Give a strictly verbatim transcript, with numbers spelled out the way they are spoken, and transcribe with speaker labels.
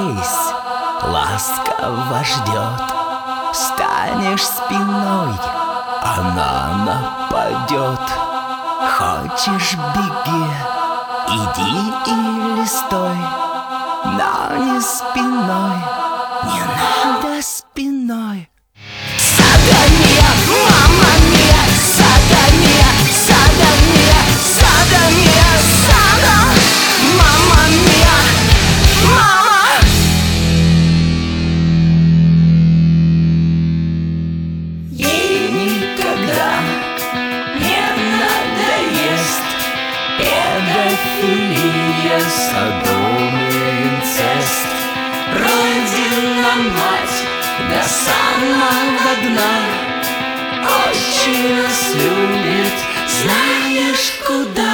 Speaker 1: здесь ласково ждет. Станешь спиной, она нападет. Хочешь — беги, иди или стой, но не спиной, не надо спиной. Садомия, мама мия, садомия, садомия, садомия, садом, мама мия, мама. Ей никогда не надоест педофилия, содом и инцест. Родина мать до самого дна очень нас любит, знаешь куда.